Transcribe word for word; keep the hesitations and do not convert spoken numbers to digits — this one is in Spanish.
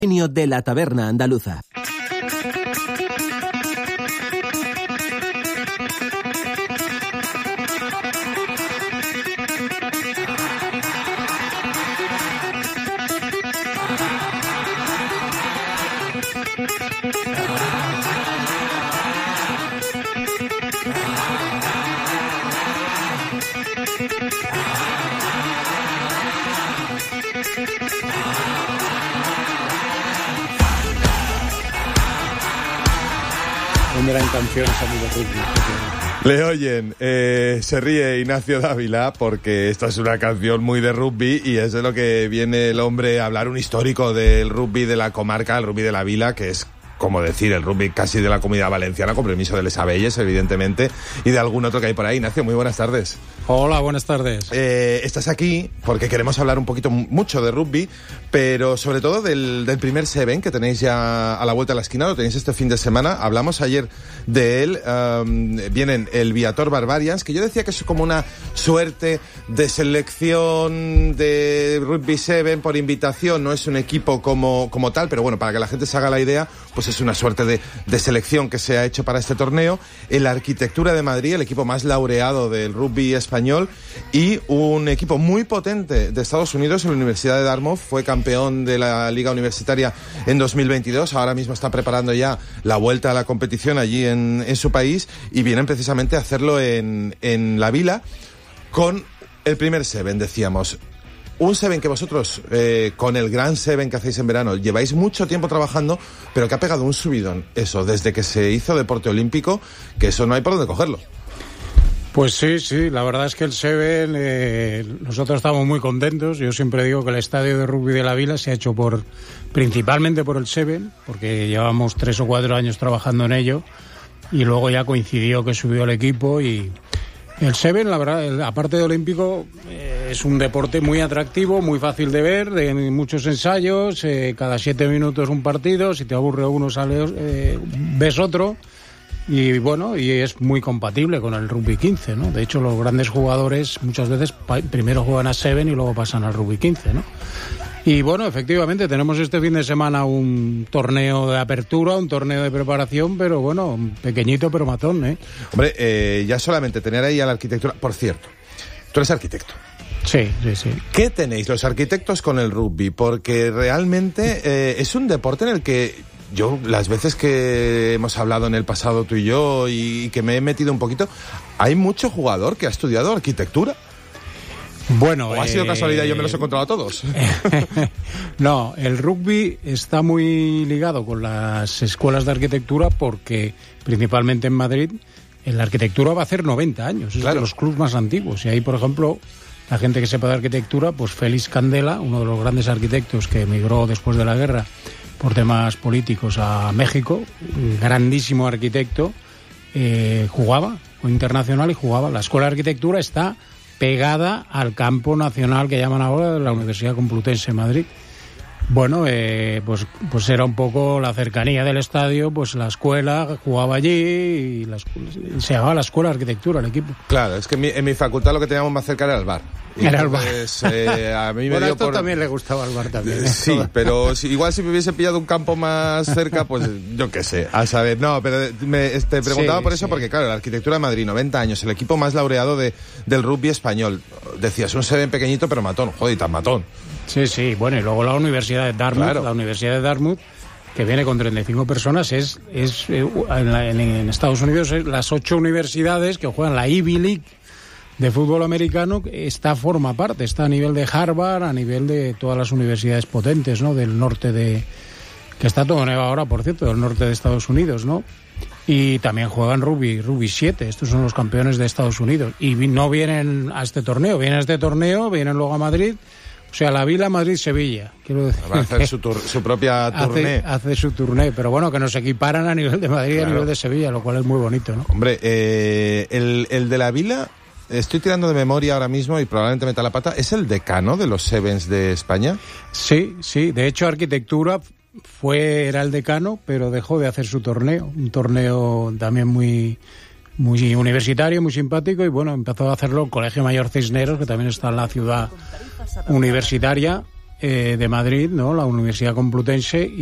De la Taberna Andaluza. Una gran canción esa de rugby. Le oyen, eh, se ríe Ignacio Dávila porque esta es una canción muy de rugby y es de lo que viene el hombre a hablar, un histórico del rugby de la comarca, el rugby de la Vila, que es como decir el rugby casi de la Comunidad Valenciana, con permiso de Les Abelles, evidentemente, y de algún otro que hay por ahí. Ignacio, muy buenas tardes. Hola, buenas tardes. Eh, estás aquí porque queremos hablar un poquito, mucho de rugby, pero sobre todo del, del primer Seven que tenéis ya a la vuelta de la esquina, lo tenéis este fin de semana. Hablamos ayer de él, um, vienen el Viator Barbarians, que yo decía que es como una suerte de selección de Rugby Seven por invitación, no es un equipo como, como tal, pero bueno, para que la gente se haga la idea, pues es una suerte de, de selección que se ha hecho para este torneo. El Arquitectura de Madrid, el equipo más laureado del rugby español, y un equipo muy potente de Estados Unidos, en la Universidad de Dartmouth, fue campeón de la Liga Universitaria en dos mil veintidós, ahora mismo está preparando ya la vuelta a la competición allí en, en su país, y vienen precisamente a hacerlo en, en la Vila, con el primer Seven, decíamos. Un Seven que vosotros, eh, con el gran Seven que hacéis en verano, lleváis mucho tiempo trabajando, pero que ha pegado un subidón, eso, desde que se hizo deporte olímpico, que eso no hay por dónde cogerlo. Pues sí, sí, la verdad es que el Seven, eh, nosotros estamos muy contentos. Yo siempre digo que el estadio de rugby de la Vila se ha hecho por, principalmente por el Seven, porque llevamos tres o cuatro años trabajando en ello, y luego ya coincidió que subió el equipo. Y el Seven, la verdad, el, aparte de olímpico, eh, es un deporte muy atractivo, muy fácil de ver, de muchos ensayos, eh, cada siete minutos un partido, si te aburre uno sale, eh, ves otro, y bueno, y es muy compatible con el rugby quince, ¿no? De hecho, los grandes jugadores muchas veces pa- primero juegan a Seven y luego pasan al rugby quince, ¿no? Y bueno, efectivamente, tenemos este fin de semana un torneo de apertura, un torneo de preparación, pero bueno, pequeñito pero matón, ¿eh? Hombre, eh, ya solamente tener ahí a la arquitectura... Por cierto, tú eres arquitecto. Sí, sí, sí. ¿Qué tenéis los arquitectos con el rugby? Porque realmente eh, es un deporte en el que yo, las veces que hemos hablado en el pasado tú y yo, y que me he metido un poquito, hay mucho jugador que ha estudiado arquitectura. Bueno, ¿O ha sido eh... casualidad y yo me los he encontrado a todos? No, el rugby está muy ligado con las escuelas de arquitectura porque, principalmente en Madrid, en la arquitectura va a hacer noventa años. Es claro. de los clubes más antiguos. Y ahí, por ejemplo, la gente que sepa de arquitectura, pues Félix Candela, uno de los grandes arquitectos que emigró después de la guerra por temas políticos a México, un grandísimo arquitecto, eh, jugaba, fue internacional y jugaba. La escuela de arquitectura está pegada al campo nacional que llaman ahora de la Universidad Complutense de Madrid. Bueno, eh, pues, pues era un poco la cercanía del estadio, pues la escuela jugaba allí y, la, y se llamaba la Escuela de Arquitectura el equipo. Claro, es que en mi, en mi facultad lo que teníamos más cerca era el bar. Y era el bar. Pues, eh, a mí me bueno, dio esto por... también le gustaba al bar también, ¿eh? Sí, pero si, igual si me hubiese pillado un campo más cerca, pues yo qué sé, a saber. No, pero me, te preguntaba sí, por eso, sí. porque claro, la arquitectura de Madrid, noventa años, el equipo más laureado de, del rugby español. Decías, un Seven pequeñito pero matón, joder, y tan matón. Sí, sí, bueno, y luego la Universidad de Dartmouth, claro. La Universidad de Dartmouth, que viene con treinta y cinco personas, es, es eh, en, la, en, en Estados Unidos, es las ocho universidades que juegan la Ivy League de fútbol americano, esta forma parte, está a nivel de Harvard, a nivel de todas las universidades potentes, ¿no?, del norte de... que está todo nevado ahora, por cierto, del norte de Estados Unidos, ¿no? Y también juegan rugby, rugby siete, estos son los campeones de Estados Unidos. Y no vienen a este torneo, vienen a este torneo, vienen luego a Madrid... O sea, la Vila, Madrid, Sevilla. Quiero decir. Va a hacer su, tur- su propia tournée. Hace, hace su tournée, pero bueno, que nos equiparan a nivel de Madrid claro. y a nivel de Sevilla, lo cual es muy bonito, ¿no? Hombre, eh, el, el de la Vila, estoy tirando de memoria ahora mismo y probablemente meta la pata, ¿es el decano de los Sevens de España? Sí, sí. De hecho, arquitectura fue era el decano, pero dejó de hacer su torneo. Un torneo también muy... muy universitario, muy simpático, y bueno, empezó a hacerlo el Colegio Mayor Cisneros, que también está en la ciudad universitaria, eh, de Madrid, ¿no? La Universidad Complutense.